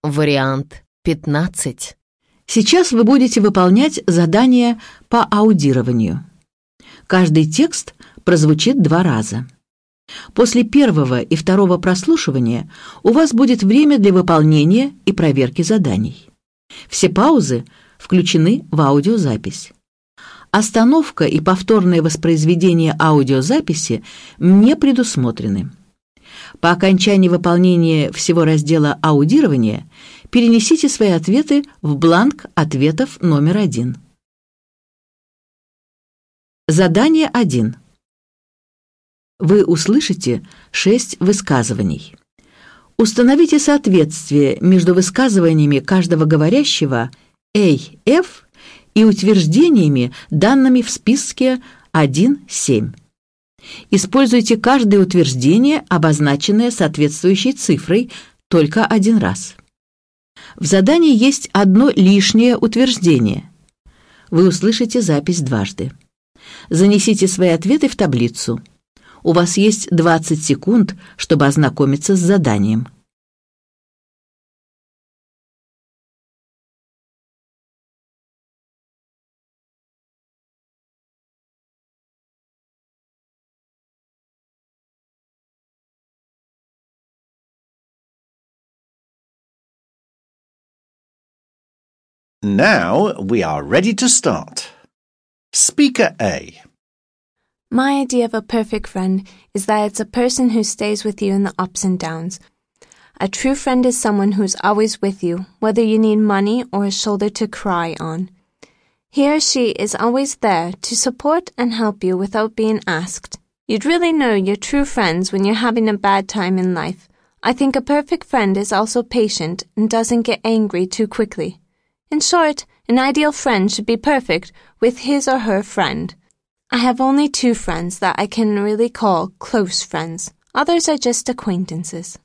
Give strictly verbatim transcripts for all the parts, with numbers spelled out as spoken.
Вариант пятнадцать. Сейчас вы будете выполнять задание по аудированию. Каждый текст прозвучит два раза. После первого и второго прослушивания у вас будет время для выполнения и проверки заданий. Все паузы включены в аудиозапись. Остановка и повторное воспроизведение аудиозаписи не предусмотрены. По окончании выполнения всего раздела аудирования перенесите свои ответы в бланк ответов номер один. Задание один. Вы услышите шесть высказываний. Установите соответствие между высказываниями каждого говорящего A F и утверждениями, данными в списке один семь. Используйте каждое утверждение, обозначенное соответствующей цифрой, только один раз. В задании есть одно лишнее утверждение. Вы услышите запись дважды. Занесите свои ответы в таблицу. У вас есть двадцать секунд, чтобы ознакомиться с заданием. Now we are ready to start. Speaker A. My idea of a perfect friend is that it's a person who stays with you in the ups and downs. A true friend is someone who's always with you, whether you need money or a shoulder to cry on. He or she is always there to support and help you without being asked. You'd really know you're true friends when you're having a bad time in life. I think a perfect friend is also patient and doesn't get angry too quickly. In short, an ideal friend should be perfect with his or her friend. I have only two friends that I can really call close friends. Others are just acquaintances.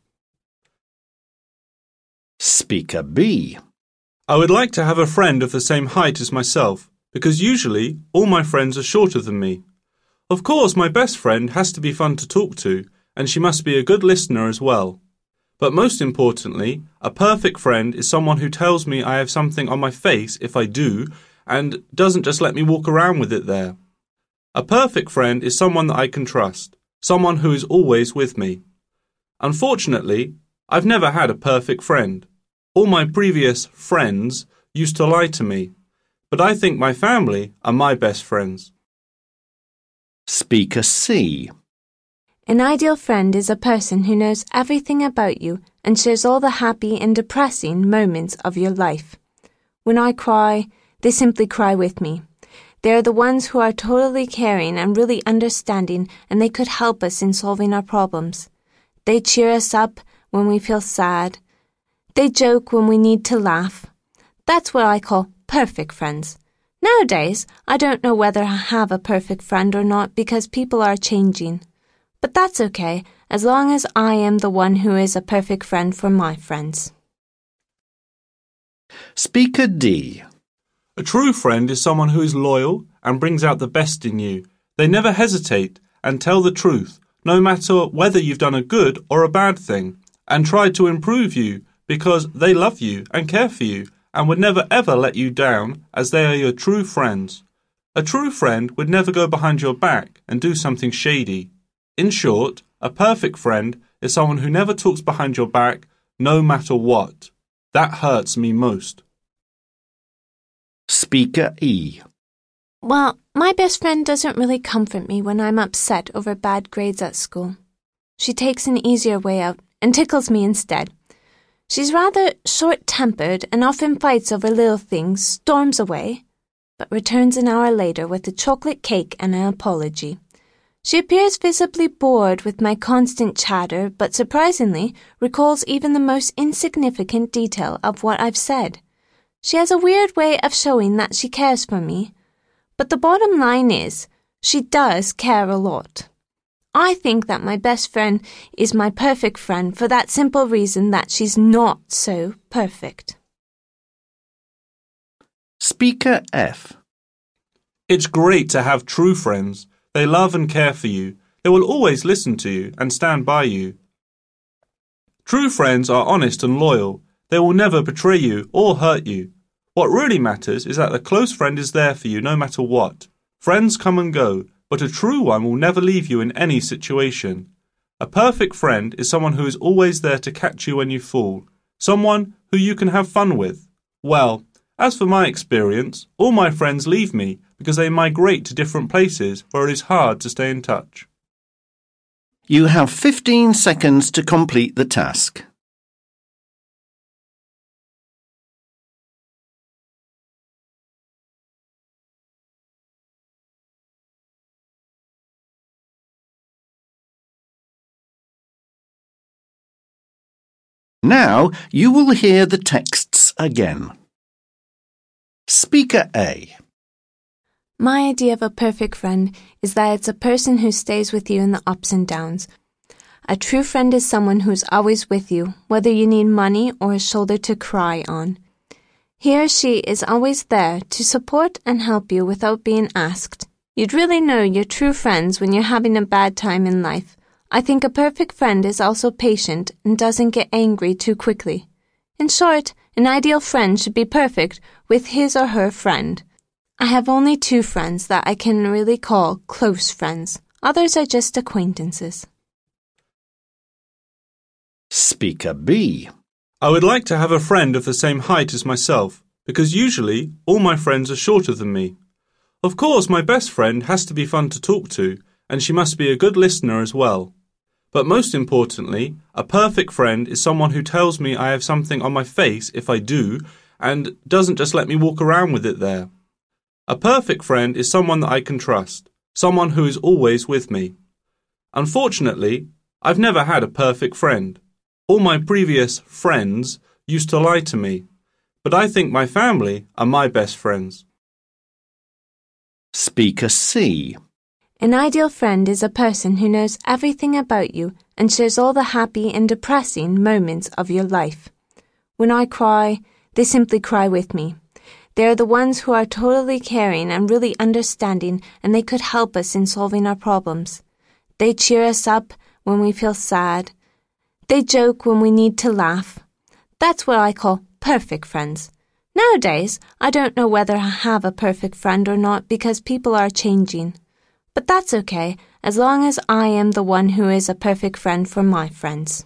Speaker B. I would like to have a friend of the same height as myself, because usually all my friends are shorter than me. Of course, my best friend has to be fun to talk to, and she must be a good listener as well. But most importantly, a perfect friend is someone who tells me I have something on my face if I do, and doesn't just let me walk around with it there. A perfect friend is someone that I can trust, someone who is always with me. Unfortunately, I've never had a perfect friend. All my previous friends used to lie to me, but I think my family are my best friends. Speaker C. An ideal friend is a person who knows everything about you and shares all the happy and depressing moments of your life. When I cry, they simply cry with me. They are the ones who are totally caring and really understanding, and they could help us in solving our problems. They cheer us up when we feel sad. They joke when we need to laugh. That's what I call perfect friends. Nowadays, I don't know whether I have a perfect friend or not because people are changing. But that's okay, as long as I am the one who is a perfect friend for my friends. Speaker D. A true friend is someone who is loyal and brings out the best in you. They never hesitate and tell the truth, no matter whether you've done a good or a bad thing, and try to improve you because they love you and care for you and would never ever let you down, as they are your true friends. A true friend would never go behind your back and do something shady. In short, a perfect friend is someone who never talks behind your back, no matter what. That hurts me most. Speaker E. Well, my best friend doesn't really comfort me when I'm upset over bad grades at school. She takes an easier way out and tickles me instead. She's rather short-tempered and often fights over little things, storms away, but returns an hour later with a chocolate cake and an apology. She appears visibly bored with my constant chatter, but surprisingly recalls even the most insignificant detail of what I've said. She has a weird way of showing that she cares for me, but the bottom line is, she does care a lot. I think that my best friend is my perfect friend for that simple reason that she's not so perfect. Speaker F. It's great to have true friends. They love and care for you. They will always listen to you and stand by you. True friends are honest and loyal. they will never betray you or hurt you. What really matters is that a close friend is there for you no matter what. Friends come and go, but a true one will never leave you in any situation. A perfect friend is someone who is always there to catch you when you fall, someone who you can have fun with. Well, as for my experience, all my friends leave me because they migrate to different places where it is hard to stay in touch. You have fifteen seconds to complete the task. Now you will hear the texts again. Speaker A. My idea of a perfect friend is that it's a person who stays with you in the ups and downs. A true friend is someone who's always with you, whether you need money or a shoulder to cry on. He or she is always there to support and help you without being asked. You'd really know your true friends when you're having a bad time in life. I think a perfect friend is also patient and doesn't get angry too quickly. In short, an ideal friend should be perfect with his or her friend. I have only two friends that I can really call close friends. Others are just acquaintances. Speaker B. I would like to have a friend of the same height as myself, because usually all my friends are shorter than me. Of course, my best friend has to be fun to talk to, and she must be a good listener as well. But most importantly, a perfect friend is someone who tells me I have something on my face if I do, and doesn't just let me walk around with it there. A perfect friend is someone that I can trust, someone who is always with me. Unfortunately, I've never had a perfect friend. All my previous friends used to lie to me, but I think my family are my best friends. Speaker C. An ideal friend is a person who knows everything about you and shares all the happy and depressing moments of your life. When I cry, they simply cry with me. They are the ones who are totally caring and really understanding, and they could help us in solving our problems. They cheer us up when we feel sad. They joke when we need to laugh. That's what I call perfect friends. Nowadays, I don't know whether I have a perfect friend or not because people are changing. But that's okay, as long as I am the one who is a perfect friend for my friends.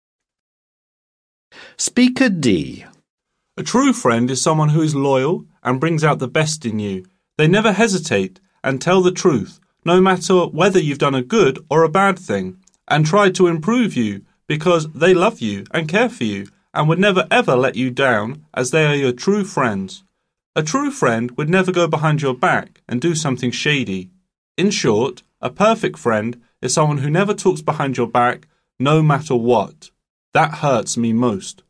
Speaker D. A true friend is someone who is loyal and brings out the best in you. They never hesitate and tell the truth, no matter whether you've done a good or a bad thing, and try to improve you because they love you and care for you and would never ever let you down as they are your true friends. A true friend would never go behind your back and do something shady. In short, a perfect friend is someone who never talks behind your back, no matter what. That hurts me most.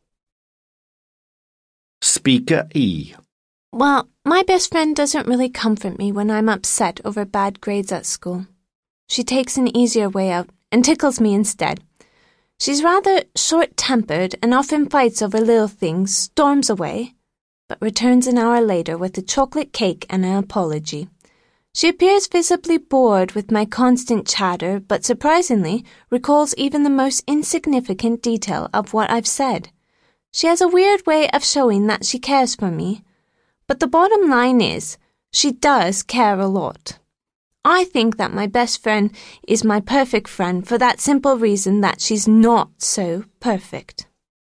Speaker E. Well, my best friend doesn't really comfort me when I'm upset over bad grades at school. She takes an easier way out and tickles me instead. She's rather short-tempered and often fights over little things, storms away, but returns an hour later with a chocolate cake and an apology. She appears visibly bored with my constant chatter, but surprisingly recalls even the most insignificant detail of what I've said. She has a weird way of showing that she cares for me, but the bottom line is, she does care a lot. I think that my best friend is my perfect friend for that simple reason that she's not so perfect.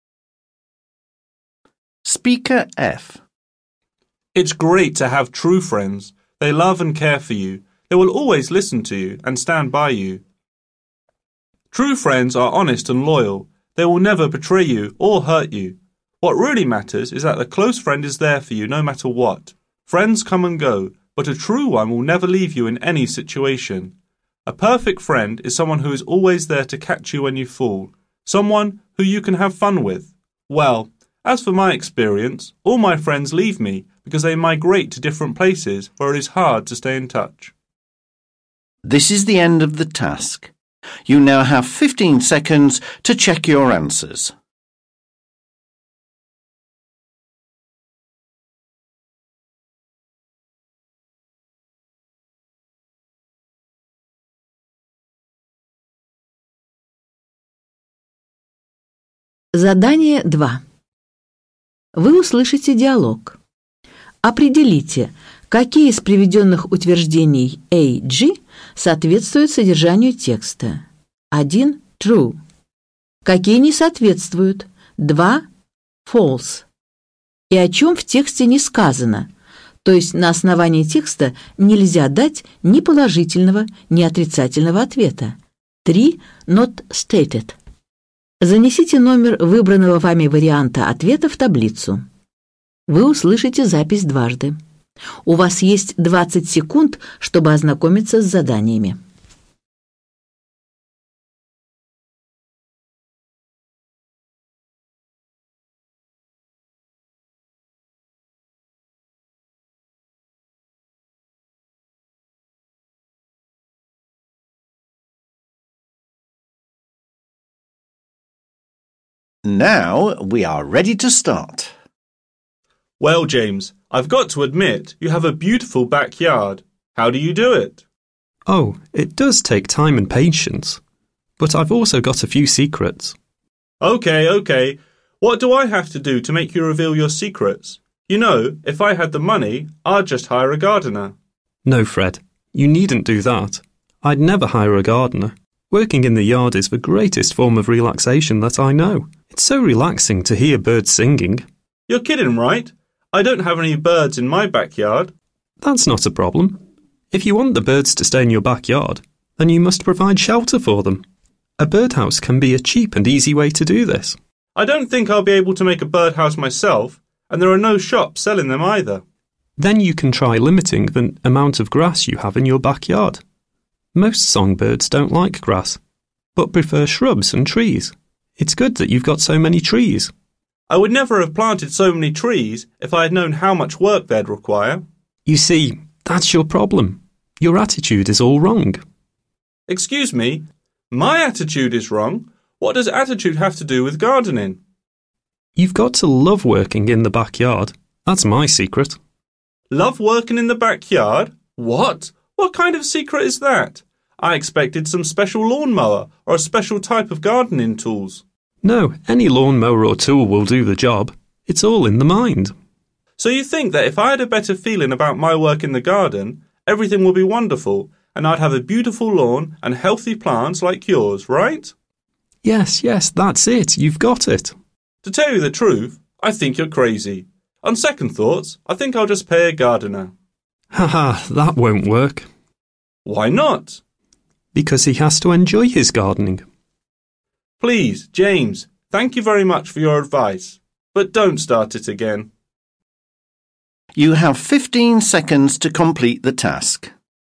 Speaker F. It's great to have true friends. They love and care for you. They will always listen to you and stand by you. True friends are honest and loyal. They will never betray you or hurt you. What really matters is that a close friend is there for you no matter what. Friends come and go, but a true one will never leave you in any situation. A perfect friend is someone who is always there to catch you when you fall, someone who you can have fun with. Well, as for my experience, all my friends leave me because they migrate to different places where it is hard to stay in touch. This is the end of the task. You now have fifteen seconds to check your answers. Задание два. Вы услышите диалог. Определите, какие из приведенных утверждений A, G соответствуют содержанию текста. один. True. Какие не соответствуют. два. False. И о чем в тексте не сказано. То есть на основании текста нельзя дать ни положительного, ни отрицательного ответа. три. Not stated. Занесите номер выбранного вами варианта ответа в таблицу. Вы услышите запись дважды. У вас есть двадцать секунд, чтобы ознакомиться с заданиями. Now we are ready to start. Well, James, I've got to admit you have a beautiful backyard. How do you do it? Oh, it does take time and patience. But I've also got a few secrets. OK, OK. What do I have to do to make you reveal your secrets? You know, if I had the money, I'd just hire a gardener. No, Fred, you needn't do that. I'd never hire a gardener. Working in the yard is the greatest form of relaxation that I know. It's so relaxing to hear birds singing. You're kidding, right? I don't have any birds in my backyard. That's not a problem. If you want the birds to stay in your backyard, then you must provide shelter for them. A birdhouse can be a cheap and easy way to do this. I don't think I'll be able to make a birdhouse myself, and there are no shops selling them either. Then you can try limiting the amount of grass you have in your backyard. Most songbirds don't like grass, but prefer shrubs and trees. It's good that you've got so many trees. I would never have planted so many trees if I had known how much work they'd require. You see, that's your problem. Your attitude is all wrong. Excuse me, my attitude is wrong? What does attitude have to do with gardening? You've got to love working in the backyard. That's my secret. Love working in the backyard? What? What kind of secret is that? I expected some special lawnmower or a special type of gardening tools. No, any lawnmower or tool will do the job. It's all in the mind. So you think that if I had a better feeling about my work in the garden, everything would be wonderful, and I'd have a beautiful lawn and healthy plants like yours, right? Yes, yes, that's it. You've got it. To tell you the truth, I think you're crazy. On second thoughts, I think I'll just pay a gardener. Haha, that won't work. Why not? Because he has to enjoy his gardening. Please, James, thank you very much for your advice, but don't start it again. You have fifteen seconds to complete the task.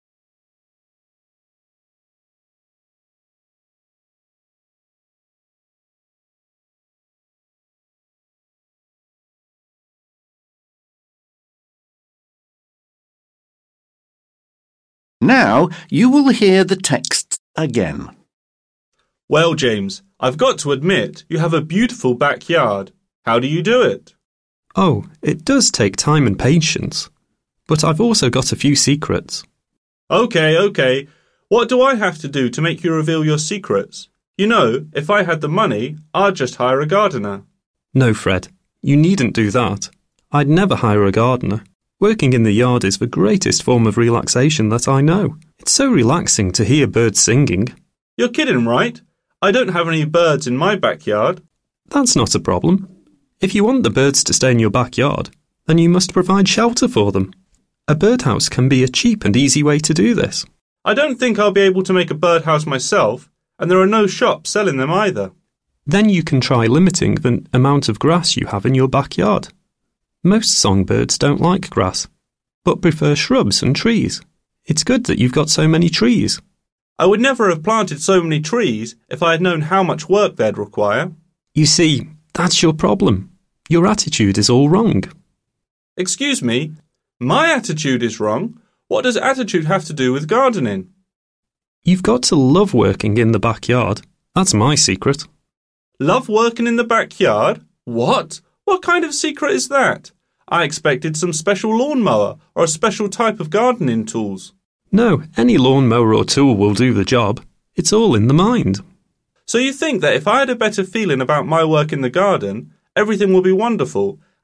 Now you will hear the text again. Well, James, I've got to admit you have a beautiful backyard. How do you do it? Oh, it does take time and patience. But I've also got a few secrets. OK, OK. What do I have to do to make you reveal your secrets? You know, if I had the money, I'd just hire a gardener. No, Fred, you needn't do that. I'd never hire a gardener. Working in the yard is the greatest form of relaxation that I know. It's so relaxing to hear birds singing. You're kidding, right? I don't have any birds in my backyard. That's not a problem. If you want the birds to stay in your backyard, then you must provide shelter for them. A birdhouse can be a cheap and easy way to do this. I don't think I'll be able to make a birdhouse myself, and there are no shops selling them either. Then you can try limiting the amount of grass you have in your backyard. Most songbirds don't like grass, but prefer shrubs and trees. It's good that you've got so many trees. I would never have planted so many trees if I had known how much work they'd require. You see, that's your problem. Your attitude is all wrong. Excuse me, my attitude is wrong? What does attitude have to do with gardening? You've got to love working in the backyard. That's my secret. Love working in the backyard? What? What kind of secret is that? I expected some special lawnmower or a special type of gardening tools. No, any lawnmower or tool will do the job. It's all in the mind. So you think that if I had a better feeling about my work in the garden, everything would be wonderful,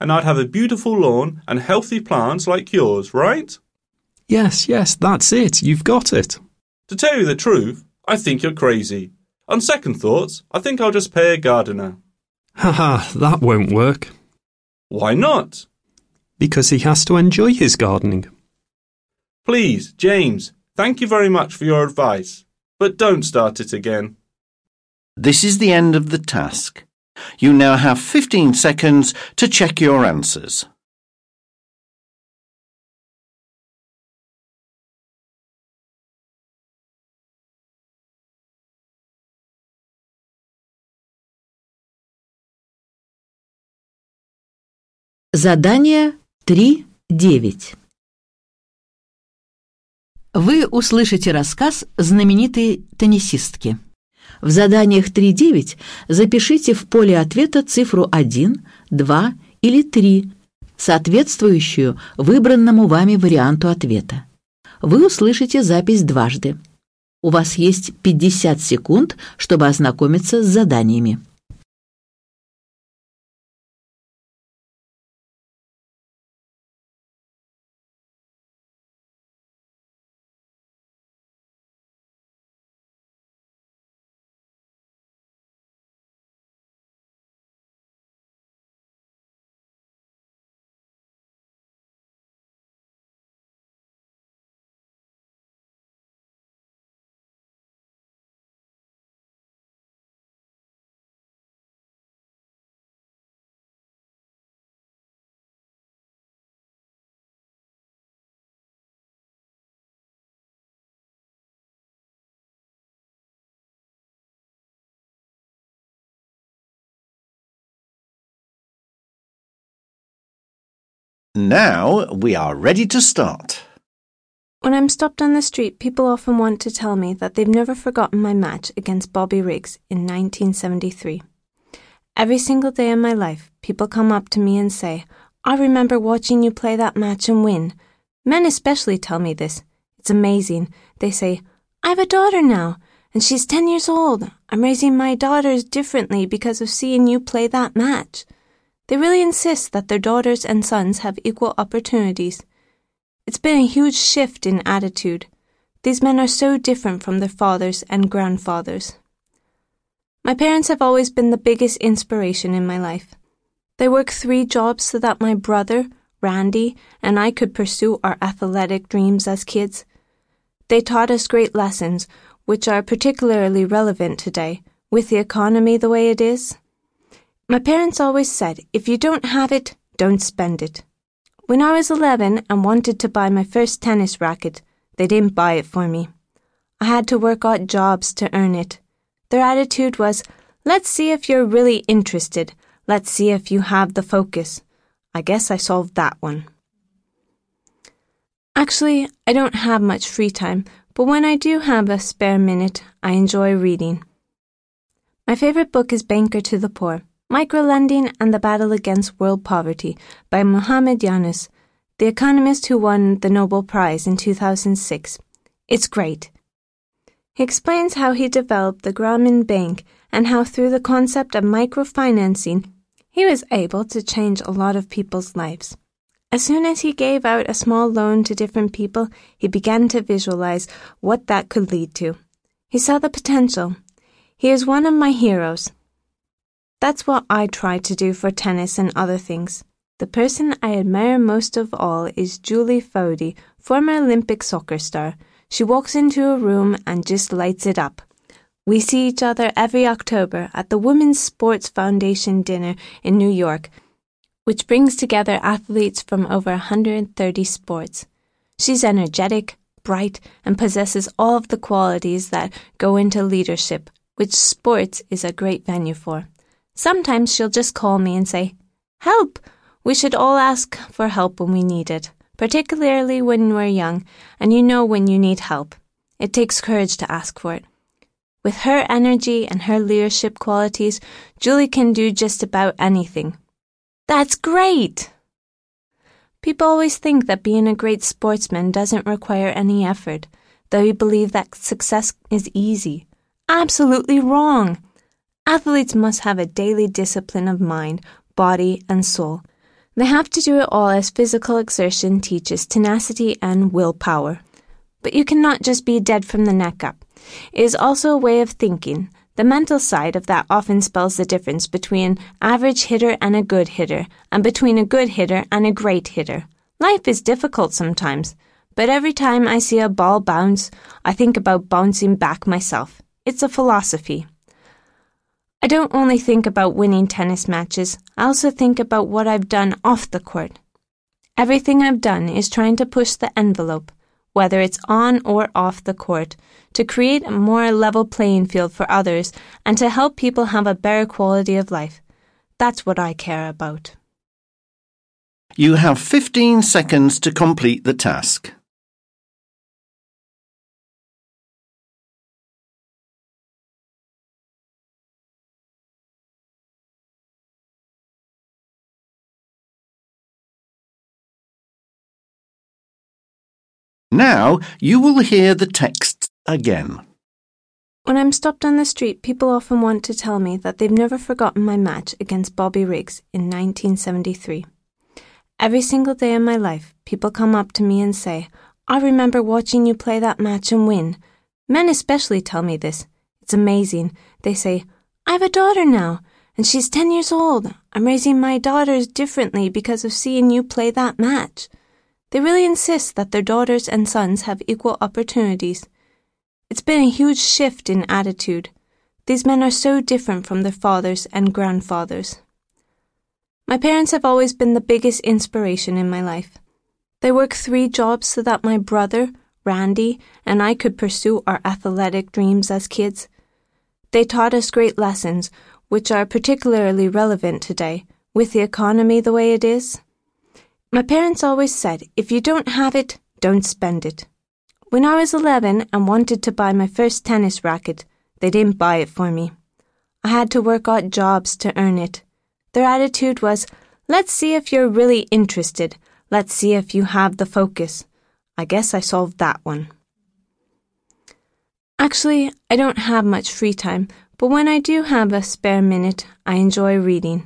and I'd have a beautiful lawn and healthy plants like yours, right? Yes, yes, that's it. You've got it. To tell you the truth, I think you're crazy. On second thoughts, I think I'll just pay a gardener. Haha, that won't work. Why not? Because he has to enjoy his gardening. Please, James, thank you very much for your advice, but don't start it again. This is the end of the task. You now have fifteen seconds to check your answers. Задание три девять. Вы услышите рассказ знаменитой теннисистки. В заданиях три девять запишите в поле ответа цифру один, два или три, соответствующую выбранному вами варианту ответа. Вы услышите запись дважды. У вас есть пятьдесят секунд, чтобы ознакомиться с заданиями. Now we are ready to start. When I'm stopped on the street, people often want to tell me that they've never forgotten my match against Bobby Riggs in nineteen seventy-three. Every single day in my life, people come up to me and say, I remember watching you play that match and win. Men especially tell me this. It's amazing. They say, I have a daughter now, and she's ten years old. I'm raising my daughters differently because of seeing you play that match. They really insist that their daughters and sons have equal opportunities. It's been a huge shift in attitude. These men are so different from their fathers and grandfathers. My parents have always been the biggest inspiration in my life. They work three jobs so that my brother, Randy, and I could pursue our athletic dreams as kids. They taught us great lessons, which are particularly relevant today, with the economy the way it is. My parents always said, if you don't have it, don't spend it. When I was eleven and wanted to buy my first tennis racket, they didn't buy it for me. I had to work odd jobs to earn it. Their attitude was, let's see if you're really interested. Let's see if you have the focus. I guess I solved that one. Actually, I don't have much free time, but when I do have a spare minute, I enjoy reading. My favorite book is Banker to the Poor, Microlending and the Battle Against World Poverty by Muhammad Yunus, the economist who won the Nobel Prize in two thousand six. It's great. He explains how he developed the Grameen Bank and how through the concept of microfinancing, he was able to change a lot of people's lives. As soon as he gave out a small loan to different people, he began to visualize what that could lead to. He saw the potential. He is one of my heroes. That's what I try to do for tennis and other things. The person I admire most of all is Julie Foudy, former Olympic soccer star. She walks into a room and just lights it up. We see each other every October at the Women's Sports Foundation dinner in New York, which brings together athletes from over one hundred thirty sports. She's energetic, bright, and possesses all of the qualities that go into leadership, which sports is a great venue for. Sometimes she'll just call me and say, help! We should all ask for help when we need it, particularly when we're young, and you know when you need help. It takes courage to ask for it. With her energy and her leadership qualities, Julie can do just about anything. That's great! People always think that being a great sportsman doesn't require any effort, though we believe that success is easy. Absolutely wrong! Athletes must have a daily discipline of mind, body, and soul. They have to do it all as physical exertion teaches tenacity and willpower. But you cannot just be dead from the neck up. It is also a way of thinking. The mental side of that often spells the difference between an average hitter and a good hitter, and between a good hitter and a great hitter. Life is difficult sometimes, but every time I see a ball bounce, I think about bouncing back myself. It's a philosophy. I don't only think about winning tennis matches, I also think about what I've done off the court. Everything I've done is trying to push the envelope, whether it's on or off the court, to create a more level playing field for others and to help people have a better quality of life. That's what I care about. You have fifteen seconds to complete the task. Now you will hear the text again. When I'm stopped on the street, people often want to tell me that they've never forgotten my match against Bobby Riggs in nineteen seventy-three. Every single day in my life, people come up to me and say, "I remember watching you play that match and win." Men especially tell me this. It's amazing. They say, "I have a daughter now, and she's ten years old. I'm raising my daughters differently because of seeing you play that match." They really insist that their daughters and sons have equal opportunities. It's been a huge shift in attitude. These men are so different from their fathers and grandfathers. My parents have always been the biggest inspiration in my life. They work three jobs so that my brother, Randy, and I could pursue our athletic dreams as kids. They taught us great lessons, which are particularly relevant today, with the economy the way it is. My parents always said, if you don't have it, don't spend it. When I was eleven and wanted to buy my first tennis racket, they didn't buy it for me. I had to work odd jobs to earn it. Their attitude was, let's see if you're really interested. Let's see if you have the focus. I guess I solved that one. Actually, I don't have much free time, but when I do have a spare minute, I enjoy reading.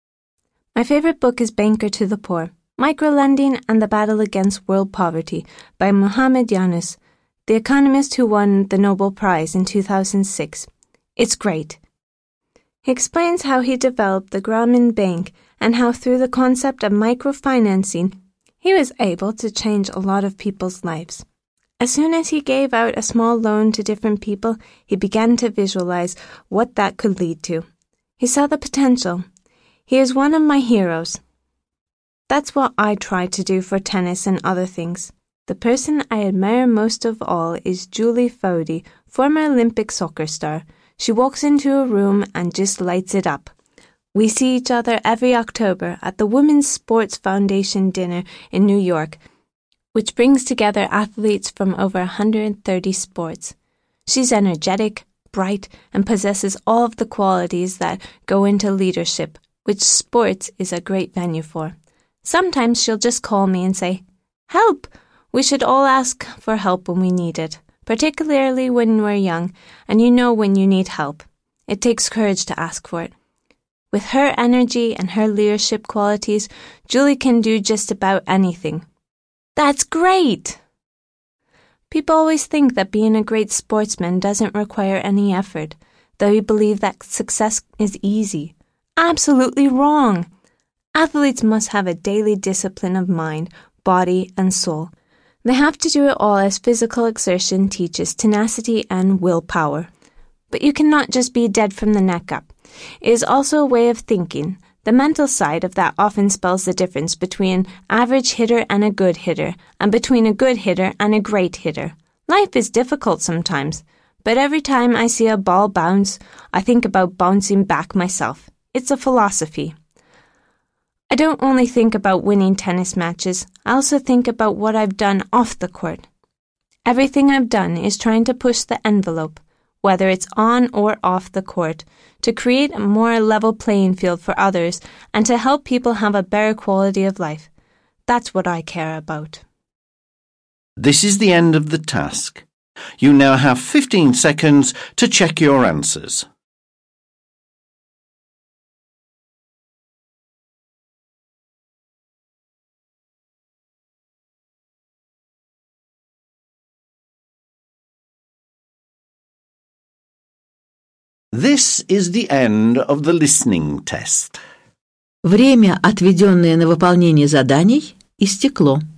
My favorite book is Banker to the Poor, Microlending and the Battle Against World Poverty by Muhammad Yunus, the economist who won the Nobel Prize in two thousand six. It's great. He explains how he developed the Grameen Bank and how through the concept of microfinancing, he was able to change a lot of people's lives. As soon as he gave out a small loan to different people, he began to visualize what that could lead to. He saw the potential. He is one of my heroes. That's what I try to do for tennis and other things. The person I admire most of all is Julie Foudy, former Olympic soccer star. She walks into a room and just lights it up. We see each other every October at the Women's Sports Foundation dinner in New York, which brings together athletes from over one hundred thirty sports. She's energetic, bright, and possesses all of the qualities that go into leadership, which sports is a great venue for. Sometimes she'll just call me and say, "Help! We should all ask for help when we need it, particularly when we're young, and you know when you need help. It takes courage to ask for it." With her energy and her leadership qualities, Julie can do just about anything. That's great! People always think that being a great sportsman doesn't require any effort. They believe that success is easy. Absolutely wrong! Athletes must have a daily discipline of mind, body, and soul. They have to do it all as physical exertion teaches tenacity and willpower. But you cannot just be dead from the neck up. It is also a way of thinking. The mental side of that often spells the difference between an average hitter and a good hitter, and between a good hitter and a great hitter. Life is difficult sometimes, but every time I see a ball bounce, I think about bouncing back myself. It's a philosophy. I don't only think about winning tennis matches, I also think about what I've done off the court. Everything I've done is trying to push the envelope, whether it's on or off the court, to create a more level playing field for others and to help people have a better quality of life. That's what I care about. This is the end of the task. You now have fifteen seconds to check your answers. This is the end of the listening test. Время, отведенное на выполнение заданий, истекло.